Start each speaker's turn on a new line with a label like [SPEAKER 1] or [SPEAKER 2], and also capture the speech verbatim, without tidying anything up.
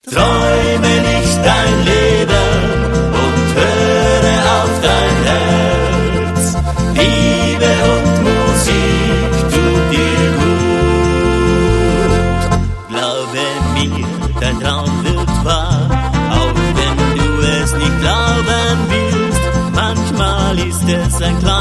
[SPEAKER 1] Träume nicht dein Leben und höre auf dein Herz. Liebe und Musik tut dir gut. Glaube mir, dein Traum wird wahr, auch wenn du es nicht glauben willst. Manchmal ist es ein kleines